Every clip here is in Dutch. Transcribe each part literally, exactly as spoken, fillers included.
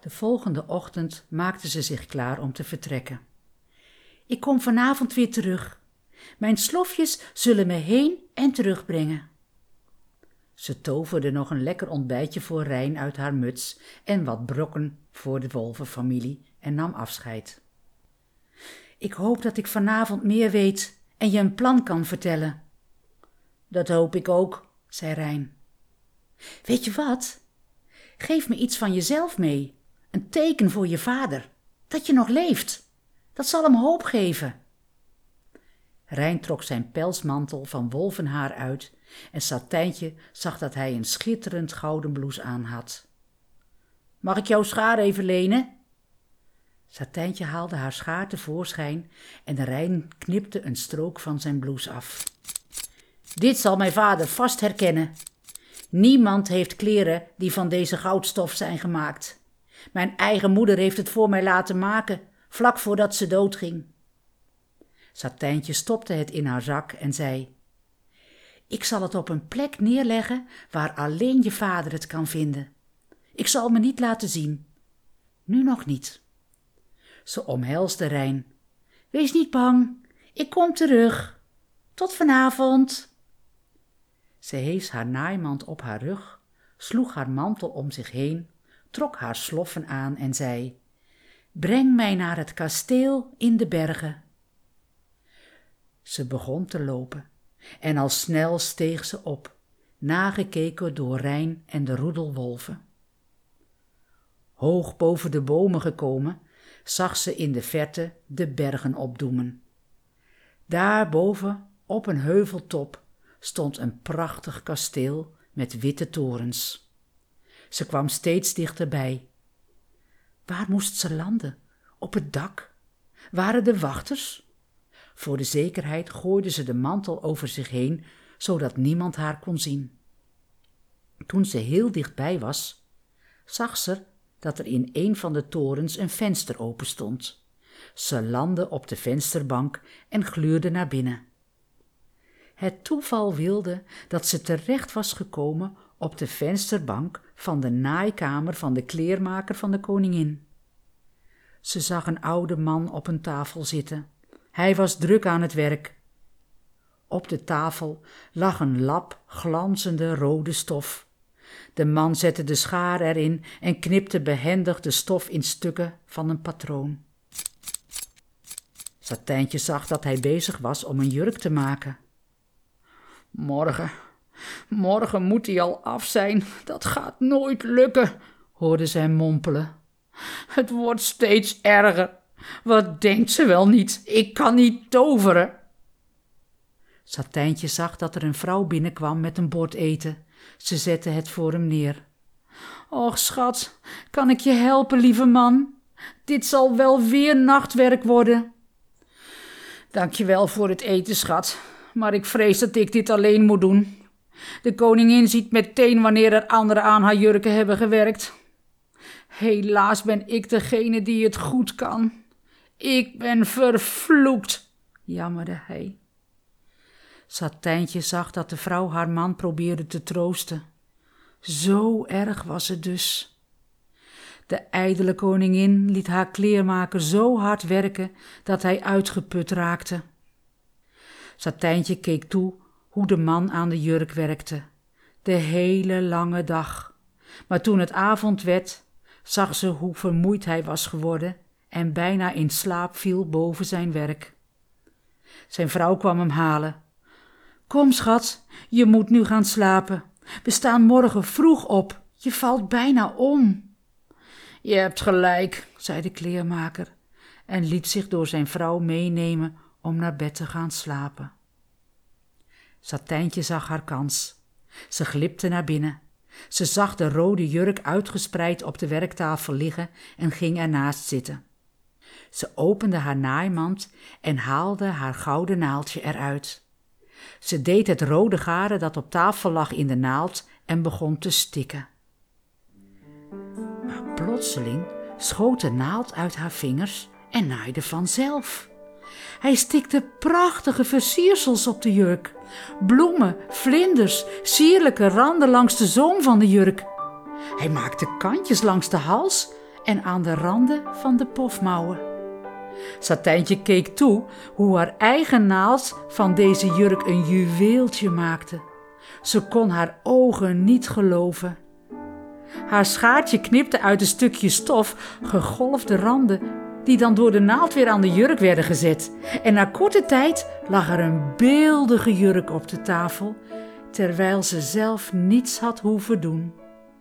De volgende ochtend maakte ze zich klaar om te vertrekken. Ik kom vanavond weer terug. Mijn slofjes zullen me heen en terug brengen. Ze toverde nog een lekker ontbijtje voor Rijn uit haar muts en wat brokken voor de wolvenfamilie en nam afscheid. Ik hoop dat ik vanavond meer weet en je een plan kan vertellen. Dat hoop ik ook, zei Rijn. Weet je wat? Geef me iets van jezelf mee. Een teken voor je vader. Dat je nog leeft. Dat zal hem hoop geven. Rijn trok zijn pelsmantel van wolvenhaar uit en Satijntje zag dat hij een schitterend gouden blouse aan had. Mag ik jouw schaar even lenen? Satijntje haalde haar schaar tevoorschijn en de Rijn knipte een strook van zijn blouse af. Dit zal mijn vader vast herkennen. Niemand heeft kleren die van deze goudstof zijn gemaakt. Mijn eigen moeder heeft het voor mij laten maken, vlak voordat ze doodging. Satijntje stopte het in haar zak en zei: Ik zal het op een plek neerleggen waar alleen je vader het kan vinden. Ik zal me niet laten zien. Nu nog niet. Ze omhelsde Rijn. Wees niet bang, ik kom terug. Tot vanavond. Ze hees haar naaimand op haar rug, sloeg haar mantel om zich heen, trok haar sloffen aan en zei: Breng mij naar het kasteel in de bergen. Ze begon te lopen en al snel steeg ze op, nagekeken door Rijn en de roedel wolven. Hoog boven de bomen gekomen, zag ze in de verte de bergen opdoemen. Daarboven, op een heuveltop, stond een prachtig kasteel met witte torens. Ze kwam steeds dichterbij. Waar moest ze landen? Op het dak? Waren de wachters? Voor de zekerheid gooide ze de mantel over zich heen, zodat niemand haar kon zien. Toen ze heel dichtbij was, zag ze dat er in een van de torens een venster open stond. Ze landde op de vensterbank en gluurde naar binnen. Het toeval wilde dat ze terecht was gekomen op de vensterbank van de naaikamer van de kleermaker van de koningin. Ze zag een oude man op een tafel zitten. Hij was druk aan het werk. Op de tafel lag een lap glanzende rode stof. De man zette de schaar erin en knipte behendig de stof in stukken van een patroon. Satijntje zag dat hij bezig was om een jurk te maken. Morgen, morgen moet hij al af zijn. Dat gaat nooit lukken, hoorde zij mompelen. Het wordt steeds erger. Wat denkt ze wel niet? Ik kan niet toveren. Satijntje zag dat er een vrouw binnenkwam met een bord eten. Ze zette het voor hem neer. Och, schat, kan ik je helpen, lieve man? Dit zal wel weer nachtwerk worden. Dank je wel voor het eten, schat, maar ik vrees dat ik dit alleen moet doen. De koningin ziet meteen wanneer er anderen aan haar jurken hebben gewerkt. Helaas ben ik degene die het goed kan. Ik ben vervloekt, jammerde hij. Satijntje zag dat de vrouw haar man probeerde te troosten. Zo erg was het dus. De ijdele koningin liet haar kleermaker zo hard werken dat hij uitgeput raakte. Satijntje keek toe hoe de man aan de jurk werkte, de hele lange dag. Maar toen het avond werd, zag ze hoe vermoeid hij was geworden en bijna in slaap viel boven zijn werk. Zijn vrouw kwam hem halen. Kom, schat, je moet nu gaan slapen. We staan morgen vroeg op. Je valt bijna om. Je hebt gelijk, zei de kleermaker en liet zich door zijn vrouw meenemen om naar bed te gaan slapen. Satijntje zag haar kans. Ze glipte naar binnen. Ze zag de rode jurk uitgespreid op de werktafel liggen en ging ernaast zitten. Ze opende haar naaimand en haalde haar gouden naaldje eruit. Ze deed het rode garen dat op tafel lag in de naald en begon te stikken. Maar plotseling schoot de naald uit haar vingers en naaide vanzelf. Hij stikte prachtige versiersels op de jurk. Bloemen, vlinders, sierlijke randen langs de zoom van de jurk. Hij maakte kantjes langs de hals en aan de randen van de pofmouwen. Satijntje keek toe hoe haar eigen naald van deze jurk een juweeltje maakte. Ze kon haar ogen niet geloven. Haar schaartje knipte uit een stukje stof gegolfde randen die dan door de naald weer aan de jurk werden gezet. En na korte tijd lag er een beeldige jurk op de tafel, terwijl ze zelf niets had hoeven doen.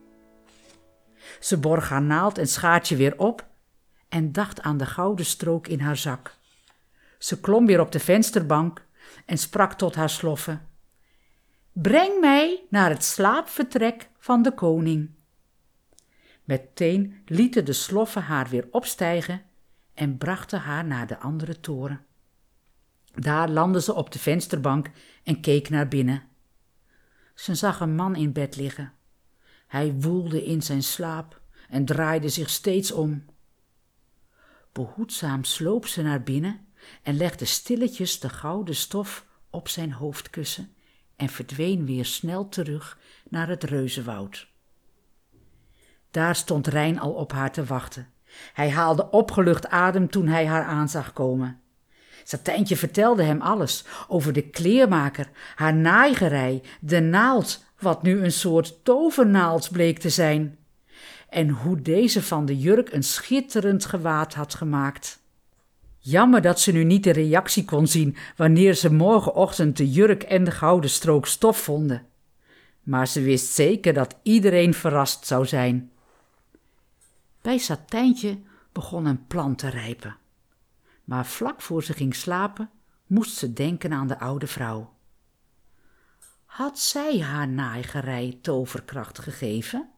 Ze borg haar naald en schaartje weer op en dacht aan de gouden strook in haar zak. Ze klom weer op de vensterbank en sprak tot haar sloffen: "Breng mij naar het slaapvertrek van de koning." Meteen lieten de sloffen haar weer opstijgen en brachten haar naar de andere toren. Daar landde ze op de vensterbank en keek naar binnen. Ze zag een man in bed liggen. Hij woelde in zijn slaap en draaide zich steeds om. Behoedzaam sloop ze naar binnen en legde stilletjes de gouden stof op zijn hoofdkussen en verdween weer snel terug naar het reuzenwoud. Daar stond Rein al op haar te wachten. Hij haalde opgelucht adem toen hij haar aan zag komen. Satijntje vertelde hem alles over de kleermaker, haar naaigerij, de naald, wat nu een soort tovernaald bleek te zijn, en hoe deze van de jurk een schitterend gewaad had gemaakt. Jammer dat ze nu niet de reactie kon zien wanneer ze morgenochtend de jurk en de gouden strook stof vonden. Maar ze wist zeker dat iedereen verrast zou zijn. Bij Satijntje begon een plan te rijpen. Maar vlak voor ze ging slapen, moest ze denken aan de oude vrouw. Had zij haar naaigerij toverkracht gegeven?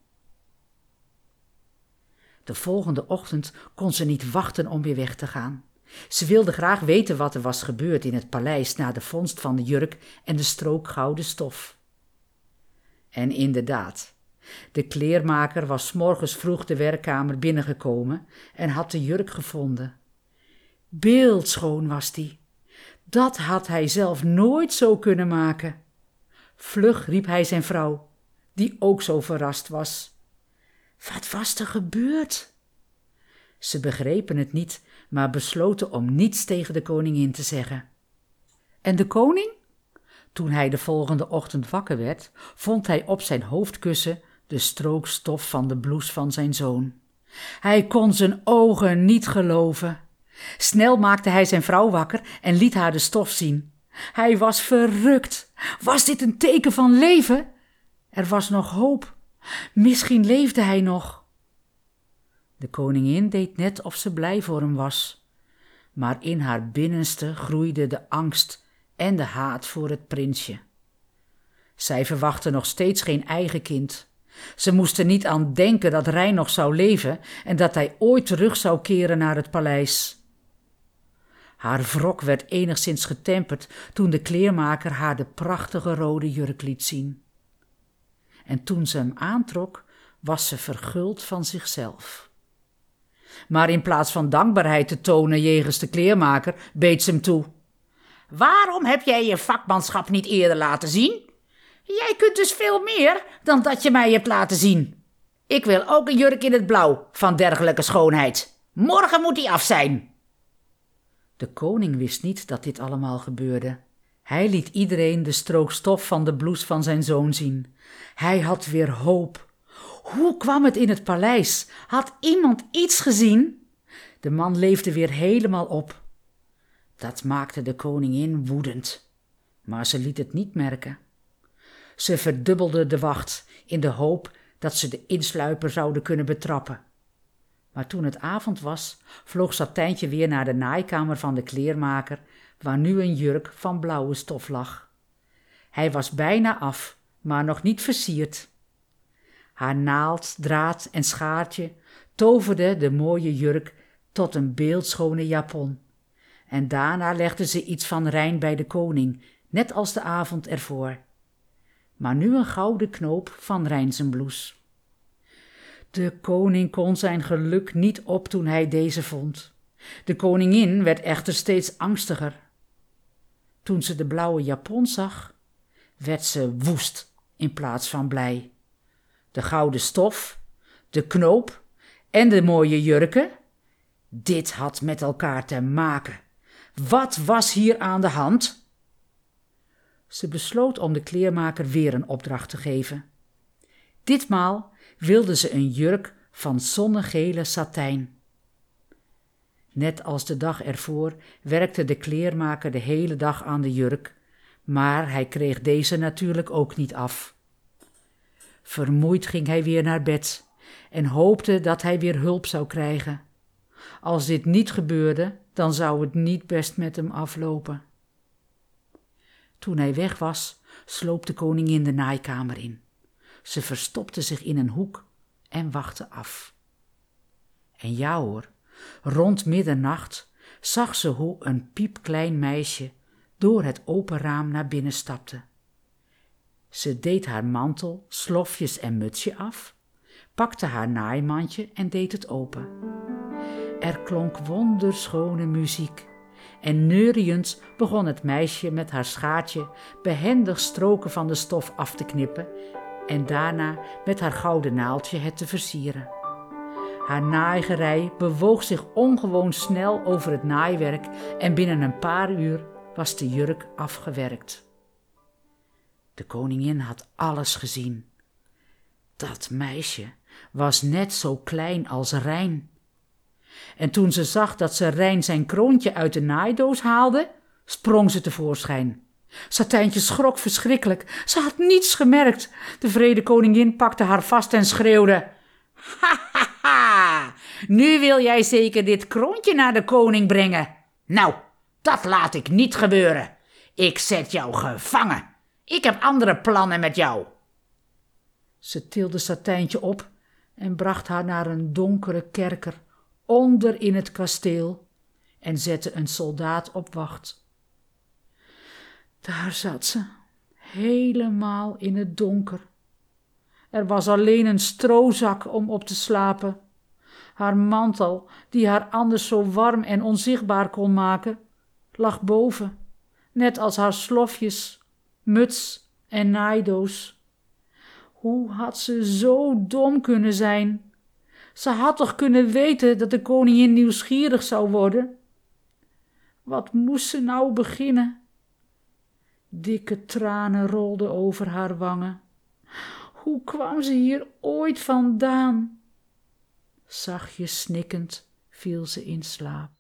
De volgende ochtend kon ze niet wachten om weer weg te gaan. Ze wilde graag weten wat er was gebeurd in het paleis na de vondst van de jurk en de strook gouden stof. En inderdaad, de kleermaker was 's morgens vroeg de werkkamer binnengekomen en had de jurk gevonden. Beeldschoon was die. Dat had hij zelf nooit zo kunnen maken. Vlug riep hij zijn vrouw, die ook zo verrast was. Wat was er gebeurd? Ze begrepen het niet, maar besloten om niets tegen de koningin te zeggen. En de koning? Toen hij de volgende ochtend wakker werd, vond hij op zijn hoofdkussen de strook stof van de blouse van zijn zoon. Hij kon zijn ogen niet geloven. Snel maakte hij zijn vrouw wakker en liet haar de stof zien. Hij was verrukt. Was dit een teken van leven? Er was nog hoop. Misschien leefde hij nog. De koningin deed net of ze blij voor hem was. Maar in haar binnenste groeide de angst en de haat voor het prinsje. Zij verwachtte nog steeds geen eigen kind. Ze moest er niet aan denken dat Rein nog zou leven en dat hij ooit terug zou keren naar het paleis. Haar wrok werd enigszins getemperd toen de kleermaker haar de prachtige rode jurk liet zien. En toen ze hem aantrok, was ze verguld van zichzelf. Maar in plaats van dankbaarheid te tonen jegens de kleermaker, beet ze hem toe. Waarom heb jij je vakmanschap niet eerder laten zien? Jij kunt dus veel meer dan dat je mij hebt laten zien. Ik wil ook een jurk in het blauw van dergelijke schoonheid. Morgen moet die af zijn. De koning wist niet dat dit allemaal gebeurde. Hij liet iedereen de strook stof van de blouse van zijn zoon zien. Hij had weer hoop. Hoe kwam het in het paleis? Had iemand iets gezien? De man leefde weer helemaal op. Dat maakte de koningin woedend. Maar ze liet het niet merken. Ze verdubbelde de wacht in de hoop dat ze de insluiper zouden kunnen betrappen. Maar toen het avond was, vloog Satijntje weer naar de naaikamer van de kleermaker, waar nu een jurk van blauwe stof lag. Hij was bijna af, maar nog niet versierd. Haar naald, draad en schaartje toverden de mooie jurk tot een beeldschone japon. En daarna legde ze iets van Rein bij de koning, net als de avond ervoor. Maar nu een gouden knoop van Rein zijn blouse. De koning kon zijn geluk niet op toen hij deze vond. De koningin werd echter steeds angstiger. Toen ze de blauwe japon zag, werd ze woest in plaats van blij. De gouden stof, de knoop En de mooie jurken? Dit had met elkaar te maken. Wat was hier aan de hand? Ze besloot om de kleermaker weer een opdracht te geven. Ditmaal wilde ze een jurk van zonnegele satijn. Net als de dag ervoor werkte de kleermaker de hele dag aan de jurk, maar hij kreeg deze natuurlijk ook niet af. Vermoeid ging hij weer naar bed en hoopte dat hij weer hulp zou krijgen. Als dit niet gebeurde, dan zou het niet best met hem aflopen. Toen hij weg was, sloop de koningin de naaikamer in. Ze verstopte zich in een hoek en wachtte af. En ja hoor, rond middernacht zag ze hoe een piepklein meisje door het open raam naar binnen stapte. Ze deed haar mantel, slofjes en mutsje af, pakte haar naaimandje en deed het open. Er klonk wonderschone muziek en neuriënd begon het meisje met haar schaartje behendig stroken van de stof af te knippen en daarna met haar gouden naaldje het te versieren. Haar naaigerij bewoog zich ongewoon snel over het naaiwerk en binnen een paar uur was de jurk afgewerkt. De koningin had alles gezien. Dat meisje was net zo klein als Rijn. En toen ze zag dat ze Rijn zijn kroontje uit de naaidoos haalde, sprong ze tevoorschijn. Satijntje schrok verschrikkelijk. Ze had niets gemerkt. De wrede koningin pakte haar vast en schreeuwde: Ha, ha, ha! Nu wil jij zeker dit kroontje naar de koning brengen. Nou, dat laat ik niet gebeuren. Ik zet jou gevangen. Ik heb andere plannen met jou. Ze tilde Satijntje op en bracht haar naar een donkere kerker onder in het kasteel en zette een soldaat op wacht. Daar zat ze, helemaal in het donker. Er was alleen een stroozak om op te slapen. Haar mantel, die haar anders zo warm en onzichtbaar kon maken, lag boven, net als haar slofjes, muts en naaidoos. Hoe had ze zo dom kunnen zijn? Ze had toch kunnen weten dat de koningin nieuwsgierig zou worden? Wat moest ze nou beginnen? Dikke tranen rolden over haar wangen. Hoe kwam ze hier ooit vandaan? Zachtjes snikkend viel ze in slaap.